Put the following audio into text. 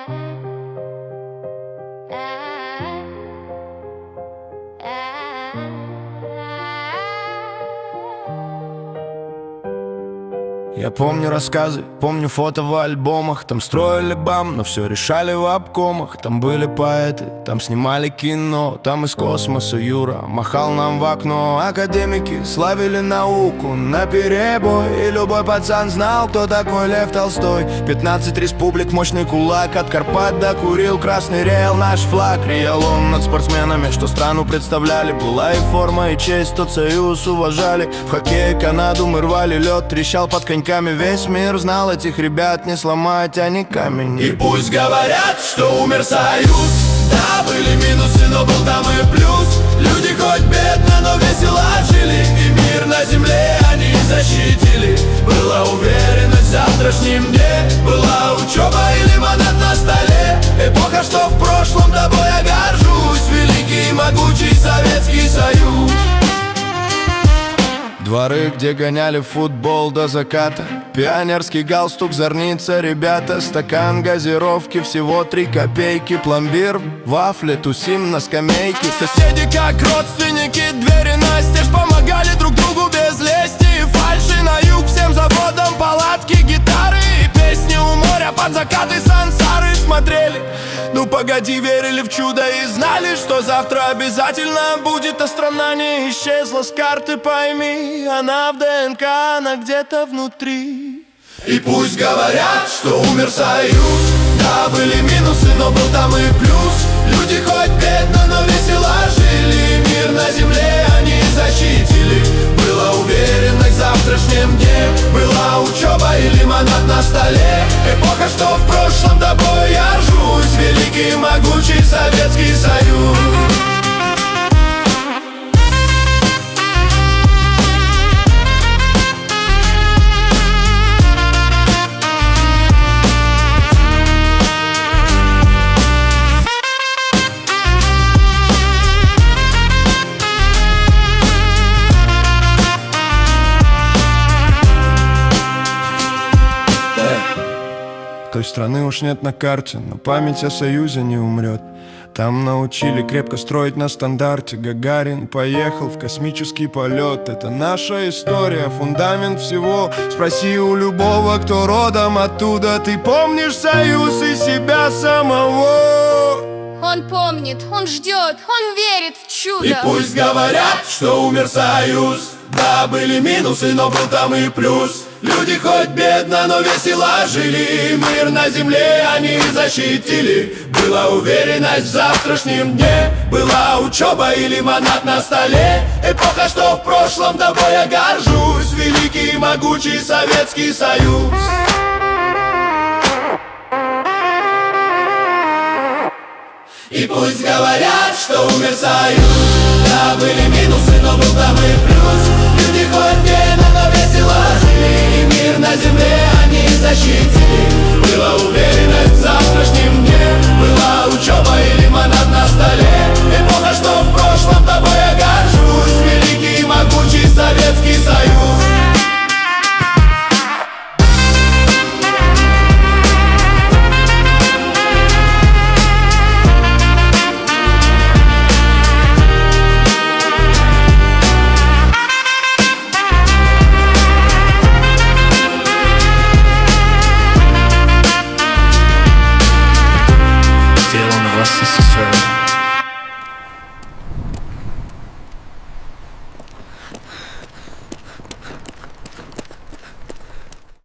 Я помню рассказы, помню фото в альбомах. Там строили БАМ, но все решали в обкомах. Там были поэты, там снимали кино. Там из космоса Юра махал нам в окно. Академики славили науку наперебой, и любой пацан знал, кто такой Лев Толстой. 15 республик, мощный кулак, от Карпат до Курил. Красный реял наш флаг, реял он над спортсменами, что страну представляли. Была и форма, и честь, тот союз уважали. В хоккее Канаду мы рвали лед, трещал под коньками. Весь мир знал этих ребят, не сломать они камень. И пусть говорят, что умер союз. Да, были минусы, но был там и плюс. Люди хоть бедно, но весело жили, и мир на земле они защитили. Была уверенность в завтрашнем дне, была учеба и лимонад на столе. Эпоха, что в прошлом, тобой я горжусь. Великий и могучий Советский Союз. Дворы, где гоняли футбол до заката, пионерский галстук, зорница, ребята. Стакан газировки, всего 3 копейки. Пломбир, вафли, тусим на скамейке. Соседи как родственники, двери настежь, помогали друг другу без лести и фальши. На юг всем заводам палатки, гитары и песни у моря под закаты сансары смотрели. Ну погоди, верили в чудо и знали, что завтра обязательно будет. А страна не исчезла с карты, пойми, она в ДНК, она где-то внутри. И пусть говорят, что умер союз. Да, были минусы, но был там и плюс. Люди хоть бедно, но весело жили, мир на земле они защитили. Была уверенность в завтрашнем дне, была учеба и лимонад на столе. Эпоха, что в прошлом, тобой я ржусь. Великий и могучий Советский Союз. Той страны уж нет на карте, но память о Союзе не умрет. Там научили крепко строить на стандарте. Гагарин поехал в космический полет. Это наша история, фундамент всего. Спроси у любого, кто родом оттуда. Ты помнишь Союз и себя самого? Он помнит, он ждет, он верит в чудо. И пусть говорят, что умер союз. Да, были минусы, но был там и плюс. Люди хоть бедно, но весело жили, мир на земле они защитили. Была уверенность в завтрашнем дне, была учеба и лимонад на столе. Эпоха, что в прошлом, тобой я горжусь. Великий и могучий Советский Союз. И пусть говорят, что умер союз. Да, были минусы, но был там и плюс. Люди хоть бедно, но весело жили, и мир на земле они защитили. Была уверенность в завтрашнем дне, была учеба и лимонад на столе. Эпоха, что в прошлом, тобой я горжусь. Великий и могучий Советский Союз. Сделано в СССР.